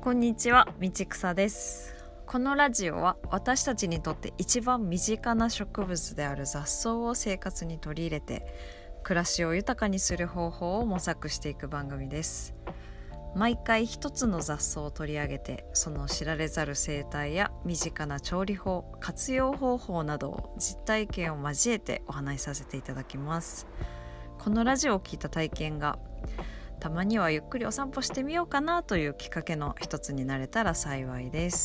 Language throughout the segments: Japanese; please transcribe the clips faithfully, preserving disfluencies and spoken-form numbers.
こんにちは、道草です。このラジオは私たちにとって一番身近な植物である雑草を生活に取り入れて暮らしを豊かにする方法を模索していく番組です。毎回一つの雑草を取り上げて、その知られざる生態や身近な調理法、活用方法などを実体験を交えてお話しさせていただきます。このラジオを聞いた体験がたまにはゆっくりお散歩してみようかなというきっかけの一つになれたら幸いです。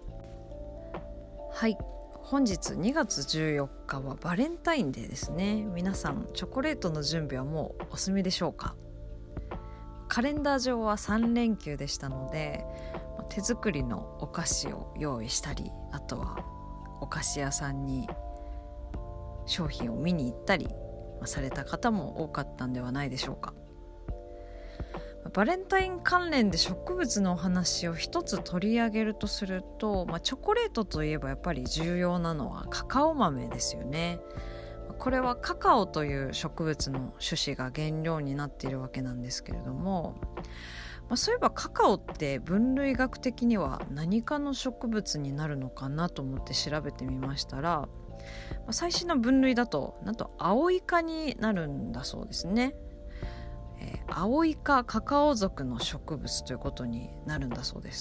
はい、本日にがつじゅうよっかはバレンタインデーですね。皆さんチョコレートの準備はもうお済みでしょうか？カレンダー上はさんれんきゅうでしたので、手作りのお菓子を用意したり、あとはお菓子屋さんに商品を見に行ったりされた方も多かったんではないでしょうか。バレンタイン関連で植物のお話を一つ取り上げるとすると、まあ、チョコレートといえばやっぱり重要なのはカカオ豆ですよね。これはカカオという植物の種子が原料になっているわけなんですけれども、まあ、そういえばカカオって分類学的には何かの植物になるのかなと思って調べてみましたら、まあ、最新の分類だとなんとアオイ科になるんだそうですね。えー、アオイ科カカオ属の植物ということになるんだそうです。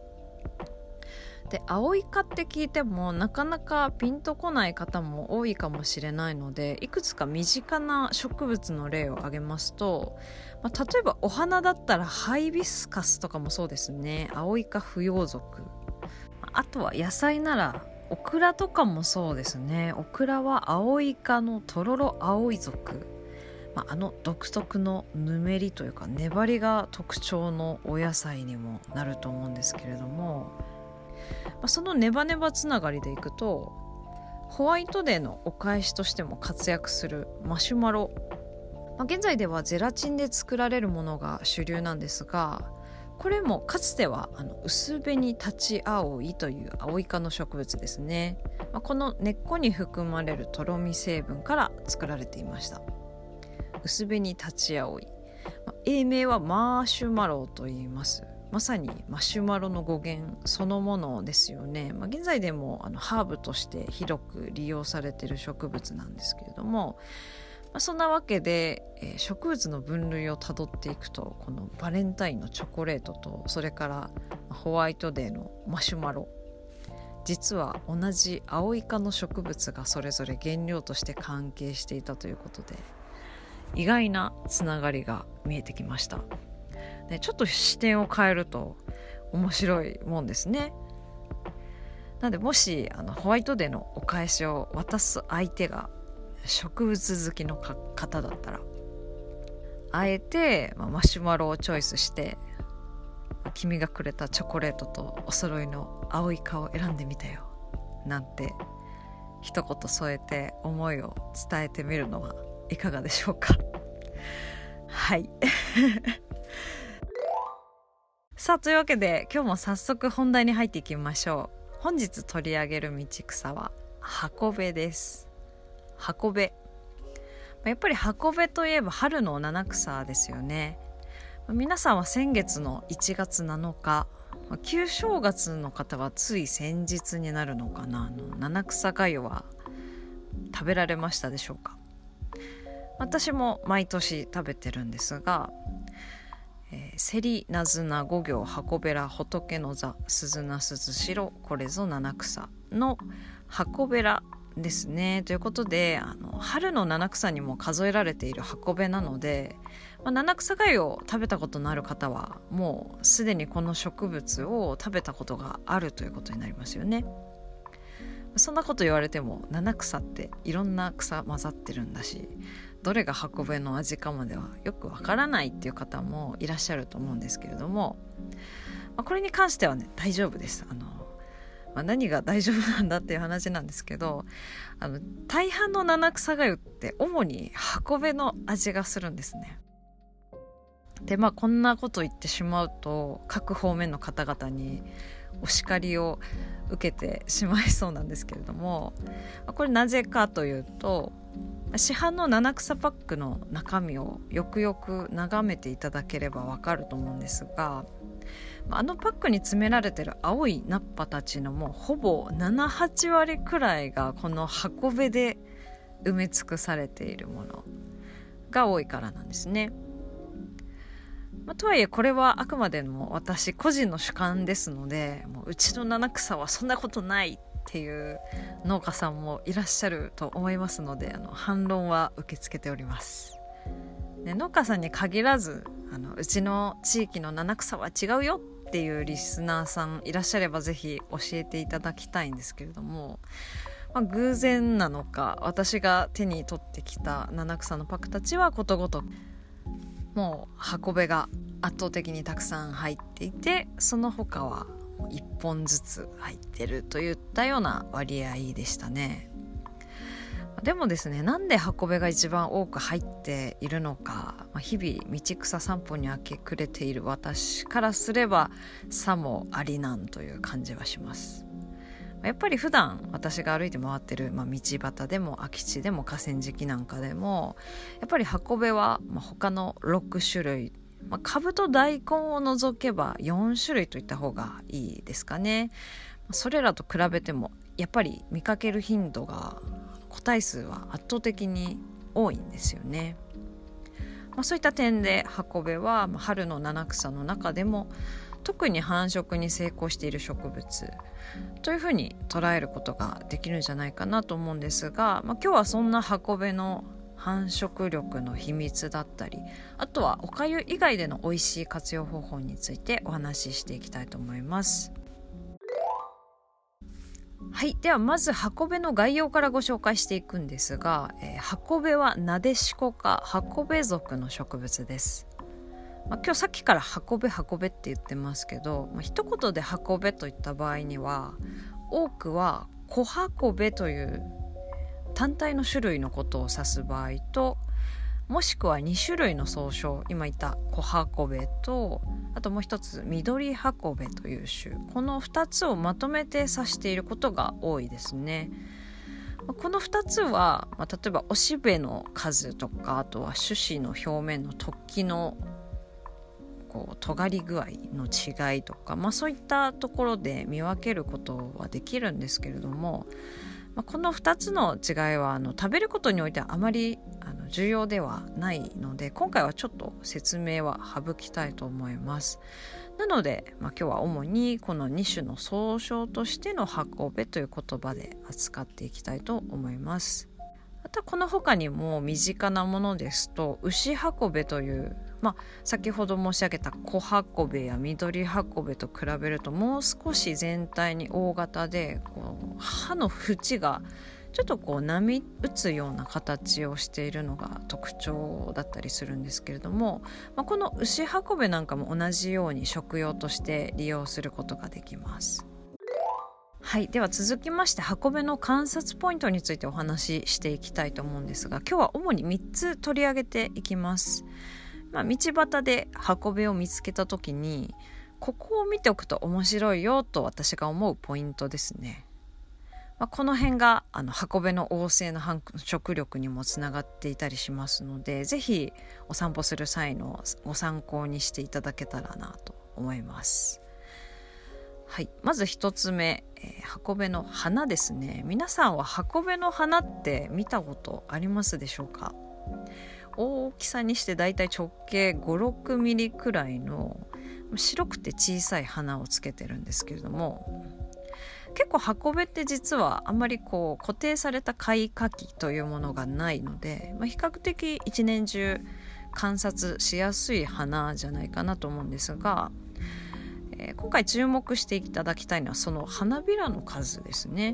で、アオイ科って聞いてもなかなかピンとこない方も多いかもしれないので、いくつか身近な植物の例を挙げますと、まあ、例えばお花だったらハイビスカスとかもそうですね。アオイ科腐葉属。あとは野菜ならオクラとかもそうですね。オクラはアオイ科のトロロアオイ属。まあ、あの独特のぬめりというか粘りが特徴のお野菜にもなると思うんですけれども、まあ、そのネバネバつながりでいくと、ホワイトデーのお返しとしても活躍するマシュマロ、まあ、現在ではゼラチンで作られるものが主流なんですが、これもかつてはあの薄紅立ち葵というアオイ科の植物ですね。まあ、この根っこに含まれるとろみ成分から作られていました。薄紅立ち葵、まあ、英名はマーシュマロと言います。まさにマシュマロの語源そのものですよね。まあ、現在でもあのハーブとして広く利用されている植物なんですけれども、まあ、そんなわけで、えー、植物の分類をたどっていくと、このバレンタインのチョコレートと、それからホワイトデーのマシュマロ、実は同じアオイ科の植物がそれぞれ原料として関係していたということで、意外なつながりが見えてきました。で、ちょっと視点を変えると面白いもんですね。なので、もしあのホワイトデーのお返しを渡す相手が植物好きの方だったら、あえて、まあ、マシュマロをチョイスして、君がくれたチョコレートとお揃いのアオイ科を選んでみたよなんて一言添えて思いを伝えてみるのはいかがでしょうか。はいさあ、というわけで今日も早速本題に入っていきましょう。本日取り上げる道草は箱辺です。箱辺、やっぱり箱辺といえば春の七草ですよね。皆さんは先月のいちがつなのか、旧正月の方はつい先日になるのかな、あの七草がゆは食べられましたでしょうか？私も毎年食べてるんですが、えー、セリナズナ五行箱べら仏の座鈴名鈴代これぞ七草の箱べらですね。ということで、あの春の七草にも数えられている箱べなので、まあ、七草がゆを食べたことのある方はもうすでにこの植物を食べたことがあるということになりますよね。そんなこと言われても七草っていろんな草混ざってるんだし、どれが箱べの味かまではよくわからないっていう方もいらっしゃると思うんですけれども、まあ、これに関してはね大丈夫です。あの、まあ、何が大丈夫なんだっていう話なんですけど、あの大半の七草がゆって主に箱べの味がするんですね。で、まあこんなこと言ってしまうと各方面の方々にお叱りを受けてしまいそうなんですけれども、これなぜかというと、市販の七草パックの中身をよくよく眺めていただければわかると思うんですが、 あのパックに詰められてる青いナッパたちのもうほぼなな、はちわりくらいがこの箱辺で埋め尽くされているものが多いからなんですね。まあ、とはいえこれはあくまでも私個人の主観ですので、もううちの七草はそんなことないっていう農家さんもいらっしゃると思いますので、あの反論は受け付けております。で、農家さんに限らずあのうちの地域の七草は違うよっていうリスナーさんいらっしゃればぜひ教えていただきたいんですけれども、まあ、偶然なのか私が手に取ってきた七草のパックたちはことごとくもう箱辺が圧倒的にたくさん入っていて、その他はいっぽんずつ入ってるといったような割合でしたね。でもですね、なんで箱辺が一番多く入っているのか、まあ、日々道草散歩に明け暮れている私からすればさもありなんという感じはします。やっぱり普段私が歩いて回ってる、まあ、道端でも空き地でも河川敷なんかでもやっぱり箱辺は、まあ、他のろくしゅるい、まあ、株と大根を除けばよんしゅるいといった方がいいですかね。それらと比べてもやっぱり見かける頻度が個体数は圧倒的に多いんですよね。まあ、そういった点で箱辺は、まあ、春の七草の中でも特に繁殖に成功している植物というふうに捉えることができるんじゃないかなと思うんですが、まあ、今日はそんな箱辺の繁殖力の秘密だったり、あとはおかゆ以外での美味しい活用方法についてお話ししていきたいと思います。はい、ではまず箱辺の概要からご紹介していくんですが、えー、箱辺はナデシコ科箱辺属の植物です。まあ、今日さっきから箱辺箱辺って言ってますけど、まあ、一言で箱辺といった場合には多くは小箱辺という単体の種類のことを指す場合と、もしくはにしゅるいの総称、今言った小箱辺とあともう一つ緑箱辺という種、このふたつをまとめて指していることが多いですね。このふたつは、まあ、例えばおしべの数とか、あとは種子の表面の突起のこう尖り具合の違いとか、まあ、そういったところで見分けることはできるんですけれども、まあ、このふたつの違いはあの食べることにおいてはあまりあの重要ではないので、今回はちょっと説明は省きたいと思います。なので、まあ、今日は主にこのに種の総称としての箱辺という言葉で扱っていきたいと思います。またこの他にも身近なものですと牛箱辺という、まあ、先ほど申し上げた小箱辺や緑箱辺と比べるともう少し全体に大型で、こう葉の縁がちょっとこう波打つような形をしているのが特徴だったりするんですけれども、まあ、この牛箱辺なんかも同じように食用として利用することができます。はい、では続きまして箱辺の観察ポイントについてお話ししていきたいと思うんですが、今日は主にみっつ取り上げていきます。まあ、道端で箱辺を見つけた時にここを見ておくと面白いよと私が思うポイントですね。まあ、この辺があの箱辺の旺盛な繁殖力にもつながっていたりしますので、ぜひお散歩する際のご参考にしていただけたらなと思います。はい、まず一つ目、えー、箱辺の花ですね。皆さんは箱辺の花って見たことありますでしょうか？大きさにしてだいたい直径ご、ろくミリくらいの白くて小さい花をつけてるんですけれども、結構箱辺って実はあんまりこう固定された開花期というものがないので、まあ、比較的一年中観察しやすい花じゃないかなと思うんですが、えー、今回注目していただきたいのはその花びらの数ですね。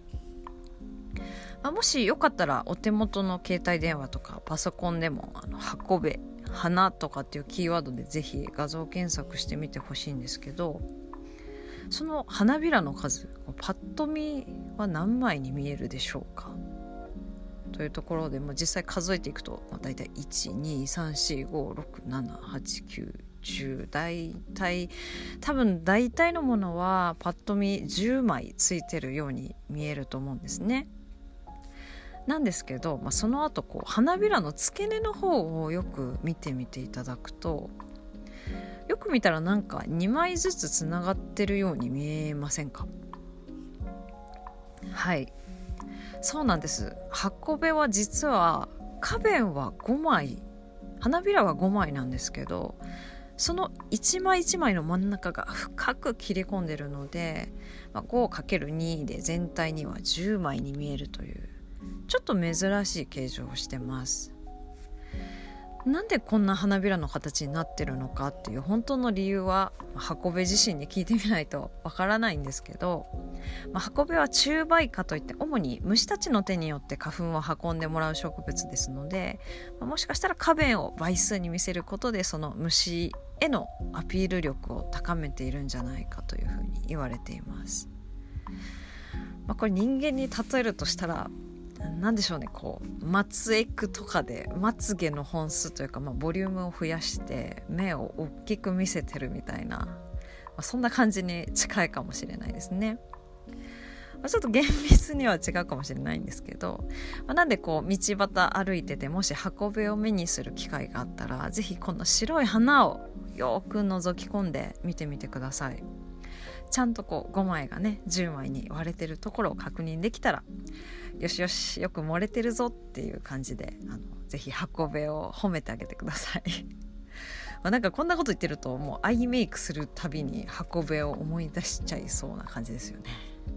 まあ、もしよかったらお手元の携帯電話とかパソコンでもあの箱辺花とかっていうキーワードでぜひ画像検索してみてほしいんですけど、その花びらの数パッと見は何枚に見えるでしょうかというところで、も実際数えていくと、まあ、だいたいいち、に、さん、し、ご、ろく、なな、はち、きゅう、じゅう、だいたい多分大体のものはパッと見じゅうまいついてるように見えると思うんですね。なんですけど、まあ、その後こう花びらの付け根の方をよく見てみていただくと、 よく見たらなんかにまいずつつながってるように見えませんか？はい、そうなんです。箱辺は実は花弁はごまい、花びらはごまいなんですけど、そのいちまいいちまいの真ん中が深く切り込んでるので、まあ、ごかけるに で全体にはじゅうまいに見えるというちょっと珍しい形状をしてます。なんでこんな花びらの形になってるのかっていう本当の理由は箱辺自身に聞いてみないとわからないんですけど、まあ、箱辺は虫媒花といって主に虫たちの手によって花粉を運んでもらう植物ですので、まあ、もしかしたら花弁を倍数に見せることでその虫へのアピール力を高めているんじゃないかというふうに言われています。まあ、これ人間に例えるとしたらなんでしょうね、こうまつエクとかでまつげの本数というか、まあ、ボリュームを増やして目を大きく見せてるみたいな、まあ、そんな感じに近いかもしれないですね。まあ、ちょっと厳密には違うかもしれないんですけど、まあ、なんでこう道端歩いててもし箱辺を目にする機会があったらぜひこの白い花をよく覗き込んで見てみてください。ちゃんとこうごまいがねじゅうまいに割れてるところを確認できたらよしよしよく盛れてるぞっていう感じであのぜひ箱辺を褒めてあげてくださいまあなんかこんなこと言ってるともうアイメイクするたびに箱辺を思い出しちゃいそうな感じですよね。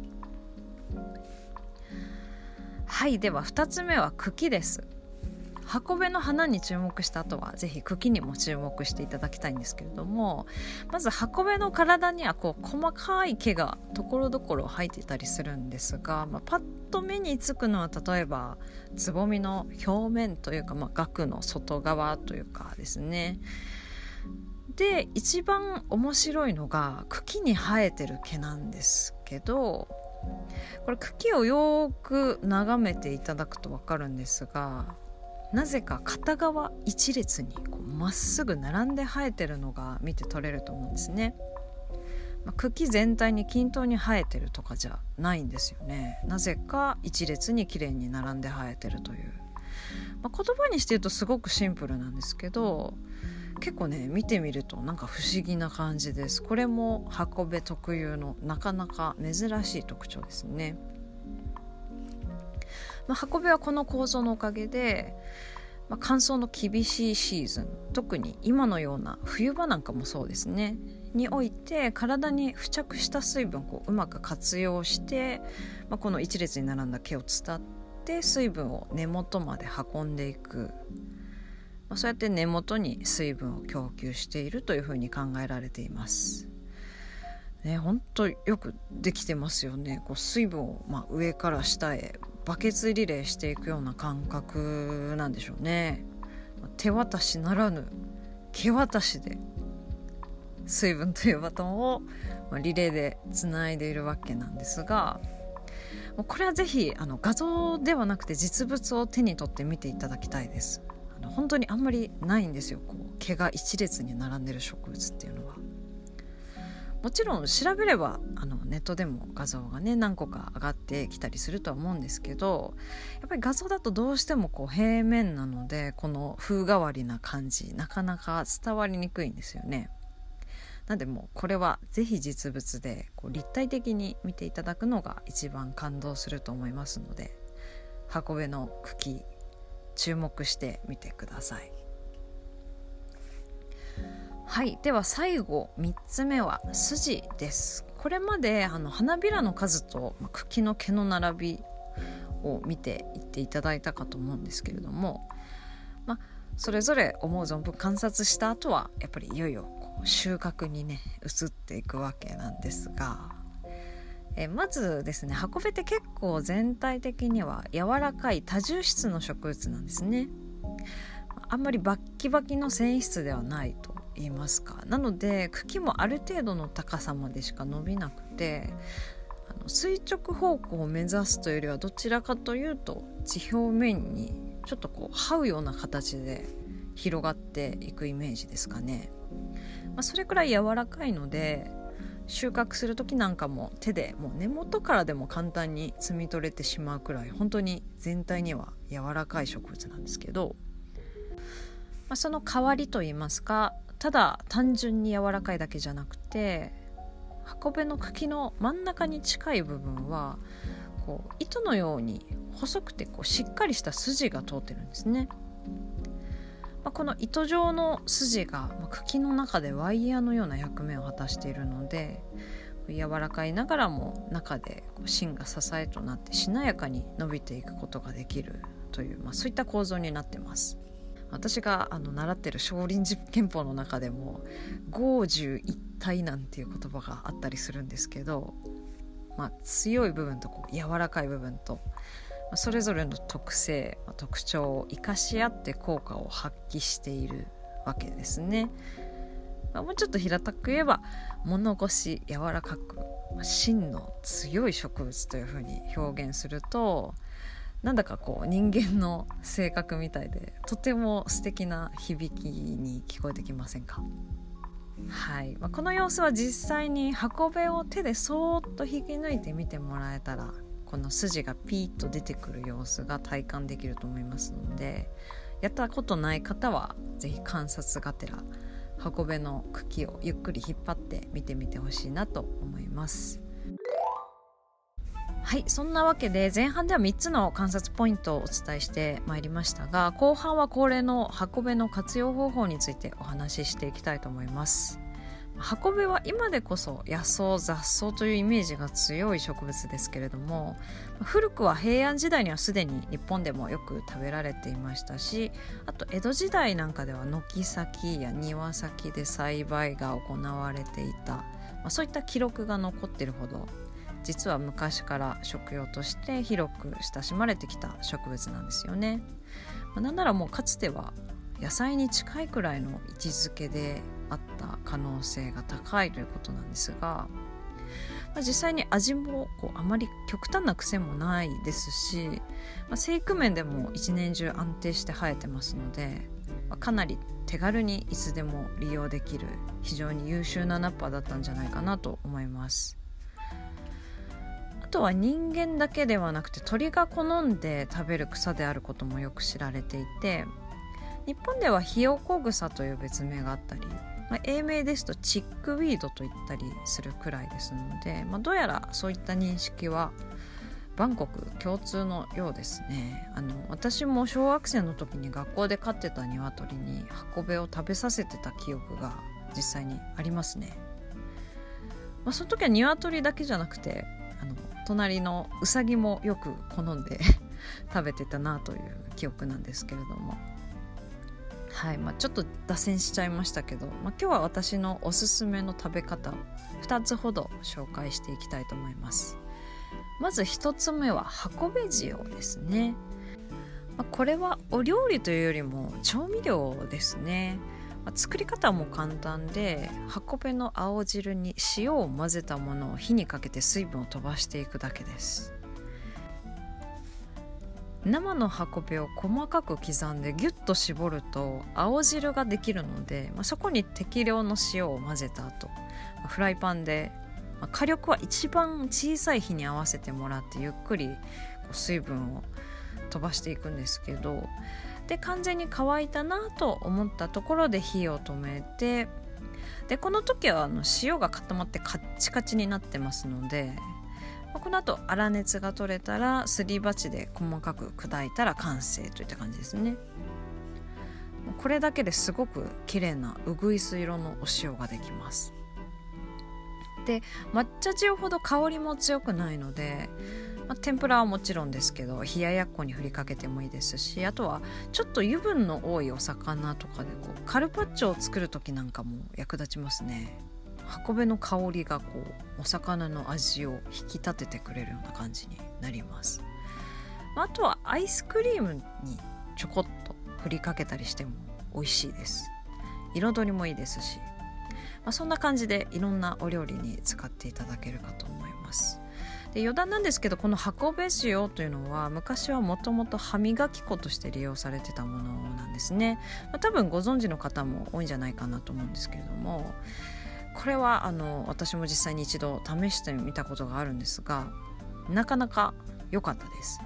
はい、ではふたつめは茎です。箱辺の花に注目した後はぜひ茎にも注目していただきたいんですけれども、まず箱辺の体にはこう細かい毛がところどころ生えていたりするんですが、まあ、パッと目につくのは例えばつぼみの表面というか、まあ、萼の外側というかですね。で一番面白いのが茎に生えてる毛なんですけど、これ茎をよく眺めていただくと分かるんですが、なぜか片側一列にまっすぐ並んで生えてるのが見て取れると思うんですね。まあ、茎全体に均等に生えてるとかじゃないんですよね。なぜか一列にきれいに並んで生えてるという、まあ、言葉にして言うとすごくシンプルなんですけど、結構ね見てみるとなんか不思議な感じです。これも箱辺特有のなかなか珍しい特徴ですね。まあ、箱辺はこの構造のおかげで、まあ、乾燥の厳しいシーズン、特に今のような冬場なんかもそうですねにおいて体に付着した水分をこううまく活用して、まあ、この一列に並んだ毛を伝って水分を根元まで運んでいく、まあ、そうやって根元に水分を供給しているというふうに考えられていますね。本当よくできてますよね。こう水分をまあ上から下へバケツリレーしていくような感覚なんでしょうね。手渡しならぬ毛渡しで水分というバトンをリレーでつないでいるわけなんですが、これはぜひあの画像ではなくて実物を手に取って見ていただきたいです。あの本当にあんまりないんですよ、こう毛が一列に並んでる植物っていうのは。もちろん調べればあのネットでも画像がね何個か上がってきたりするとは思うんですけど、やっぱり画像だとどうしてもこう平面なのでこの風変わりな感じなかなか伝わりにくいんですよね。なんでもうこれはぜひ実物でこう立体的に見ていただくのが一番感動すると思いますので、箱辺の茎注目してみてください。はい、では最後みっつめは筋です。これまであの花びらの数と茎の毛の並びを見ていっていただいたかと思うんですけれども、まあ、それぞれ思う存分観察した後はやっぱりいよいよこう収穫にね移っていくわけなんですが、えまずですね、箱辺って結構全体的には柔らかい多重質の植物なんですね。あんまりバッキバキの繊維質ではないと言いますか、なので茎もある程度の高さまでしか伸びなくて、あの垂直方向を目指すというよりはどちらかというと地表面にちょっとこう這うような形で広がっていくイメージですかね。まあ、それくらい柔らかいので収穫する時なんかも手でもう根元からでも簡単に摘み取れてしまうくらい本当に全体には柔らかい植物なんですけど、まあ、その代わりといいますかただ単純に柔らかいだけじゃなくて、箱辺の茎の真ん中に近い部分はこう糸のように細くてこうしっかりした筋が通ってるんですね。まあ、この糸状の筋が茎の中でワイヤーのような役目を果たしているので、柔らかいながらも中でこう芯が支えとなってしなやかに伸びていくことができるという、まあ、そういった構造になってます。私があの習っている少林寺拳法の中でも剛柔一体なんていう言葉があったりするんですけど、まあ、強い部分とこう柔らかい部分とそれぞれの特性、特徴を生かし合って効果を発揮しているわけですね。まあ、もうちょっと平たく言えば物腰柔らかく芯の強い植物というふうに表現すると、なんだかこう人間の性格みたいでとても素敵な響きに聞こえてきませんか？はい、まあ、この様子は実際に箱辺を手でそーっと引き抜いてみてもらえたら、この筋がピーッと出てくる様子が体感できると思いますので、やったことない方はぜひ観察がてら箱辺の茎をゆっくり引っ張って見てみてほしいなと思います。はい、そんなわけで前半ではみっつの観察ポイントをお伝えしてまいりましたが、後半は恒例の箱辺の活用方法についてお話ししていきたいと思います。箱辺は今でこそ野草雑草というイメージが強い植物ですけれども、古くは平安時代にはすでに日本でもよく食べられていましたし、あと江戸時代なんかでは軒先や庭先で栽培が行われていた、まあ、そういった記録が残っているほど実は昔から食用として広く親しまれてきた植物なんですよね。まあ、なんならもうかつては野菜に近いくらいの位置づけであった可能性が高いということなんですが、まあ、実際に味もこうあまり極端な癖もないですし、まあ、生育面でも一年中安定して生えてますので、まあ、かなり手軽にいつでも利用できる非常に優秀なナッパーだったんじゃないかなと思います。あとは人間だけではなくて鳥が好んで食べる草であることもよく知られていて、日本ではヒヨコグサという別名があったり、まあ、英名ですとチックウィードと言ったりするくらいですので、まあ、どうやらそういった認識は万国共通のようですね。あの私も小学生の時に学校で飼ってた鶏に箱辺を食べさせてた記憶が実際にありますね。まあ、その時は鶏だけじゃなくてあの隣のウサギもよく好んで食べてたなという記憶なんですけれども、はいまあ、ちょっと脱線しちゃいましたけど、まあ、今日は私のおすすめの食べ方をふたつほど紹介していきたいと思います。まずひとつめは箱辺塩ですね。まあ、これはお料理というよりも調味料ですね。まあ、作り方も簡単で、箱辺の青汁に塩を混ぜたものを火にかけて水分を飛ばしていくだけです。生の箱辺を細かく刻んでギュッと絞ると青汁ができるので、まあ、そこに適量の塩を混ぜた後、まあ、フライパンで、まあ、火力は一番小さい火に合わせてもらってゆっくりこう水分を飛ばしていくんですけど、で完全に乾いたなと思ったところで火を止めて、でこの時はあの塩が固まってカッチカチになってますので、この後粗熱が取れたらすり鉢で細かく砕いたら完成といった感じですね。これだけですごく綺麗なうぐいす色のお塩ができます。で抹茶塩ほど香りも強くないので、まあ、天ぷらはもちろんですけど冷ややっこに振りかけてもいいですし、あとはちょっと油分の多いお魚とかでこうカルパッチョを作る時なんかも役立ちますね。箱辺の香りがこうお魚の味を引き立ててくれるような感じになります。あとはアイスクリームにちょこっと振りかけたりしても美味しいです。彩りもいいですし、まあ、そんな感じでいろんなお料理に使っていただけるかと思います。で余談なんですけど、この箱辺塩というのは昔はもともと歯磨き粉として利用されてたものなんですね。まあ、多分ご存知の方も多いんじゃないかなと思うんですけれども、これはあの私も実際に一度試してみたことがあるんですが、なかなか良かったです。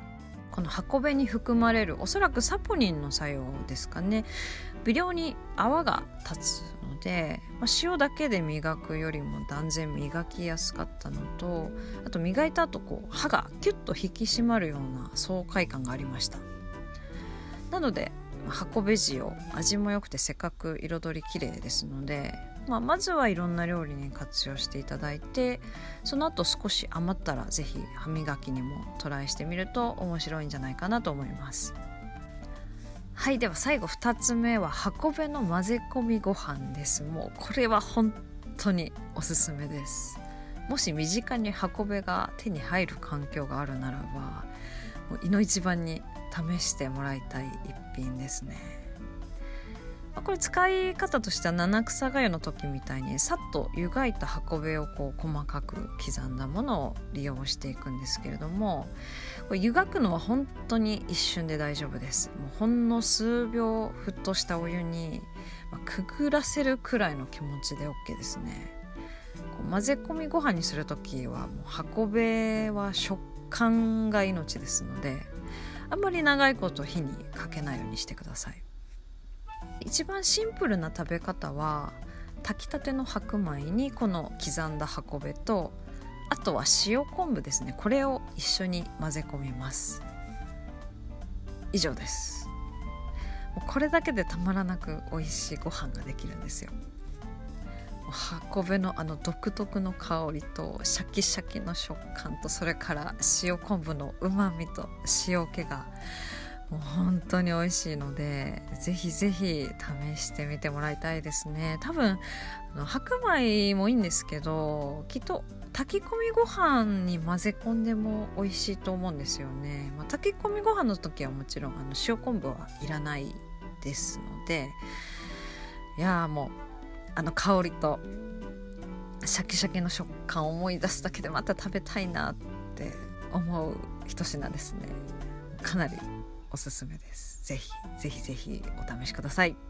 この運べに含まれるおそらくサポニンの作用ですかね、微量に泡が立つので、まあ、塩だけで磨くよりも断然磨きやすかったのと、あと磨いた後こう歯がキュッと引き締まるような爽快感がありました。なので運べ塩、味も良くてせっかく彩り綺麗ですので、まあ、まずはいろんな料理に活用していただいて、その後少し余ったらぜひ歯磨きにもトライしてみると面白いんじゃないかなと思います。はい、では最後ふたつめは運べの混ぜ込みご飯です。もうこれは本当におすすめです。もし身近に運べが手に入る環境があるならば、もういの一番に試してもらいたい一品ですね。これ使い方としては七草がゆの時みたいにさっと湯がいた運べをこう細かく刻んだものを利用していくんですけれども、これ湯がくのは本当に一瞬で大丈夫です。もうほんの数秒沸騰したお湯にくぐらせるくらいの気持ちで OK ですね。こう混ぜ込みご飯にする時はもう運べは食感が命ですので、あんまり長いこと火にかけないようにしてください。一番シンプルな食べ方は炊きたての白米にこの刻んだ運べと、あとは塩昆布ですね、これを一緒に混ぜ込みます。以上です。もうこれだけでたまらなく美味しいご飯ができるんですよ。運べのあの独特の香りとシャキシャキの食感と、それから塩昆布のうまみと塩気がもう本当に美味しいので、ぜひぜひ試してみてもらいたいですね。多分あの白米もいいんですけど、きっと炊き込みご飯に混ぜ込んでも美味しいと思うんですよね。まあ、炊き込みご飯の時はもちろんあの塩昆布はいらないですので、いやーもうあの香りとシャキシャキの食感を思い出すだけでまた食べたいなって思う一品ですね。かなりおすすめです。ぜひぜひぜひお試しください。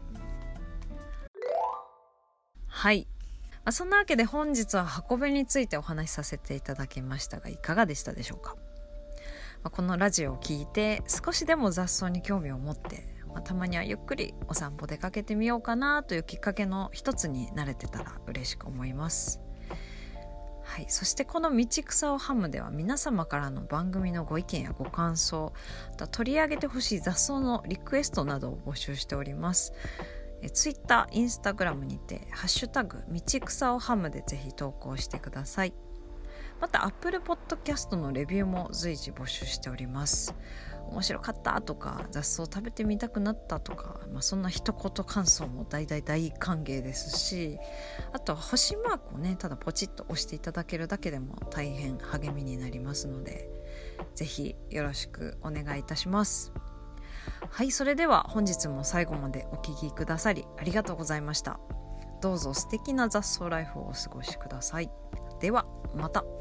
はい、まあ、そんなわけで本日は運べについてお話しさせていただきましたが、いかがでしたでしょうか。まあ、このラジオを聞いて少しでも雑草に興味を持って、まあ、たまにはゆっくりお散歩出かけてみようかなというきっかけの一つになれてたら嬉しく思います。はい、そしてこの道草をハムでは皆様からの番組のご意見やご感想、あと取り上げてほしい雑草のリクエストなどを募集しております。えツイッター、インスタグラムにてハッシュタグ道草をハムでぜひ投稿してください。また Apple Podcast のレビューも随時募集しております。面白かったとか雑草食べてみたくなったとか、まあ、そんな一言感想も大大大歓迎ですし、あとは星マークをねただポチッと押していただけるだけでも大変励みになりますので、ぜひよろしくお願いいたします。はい、それでは本日も最後までお聞きくださりありがとうございました。どうぞ素敵な雑草ライフをお過ごしください。ではまた。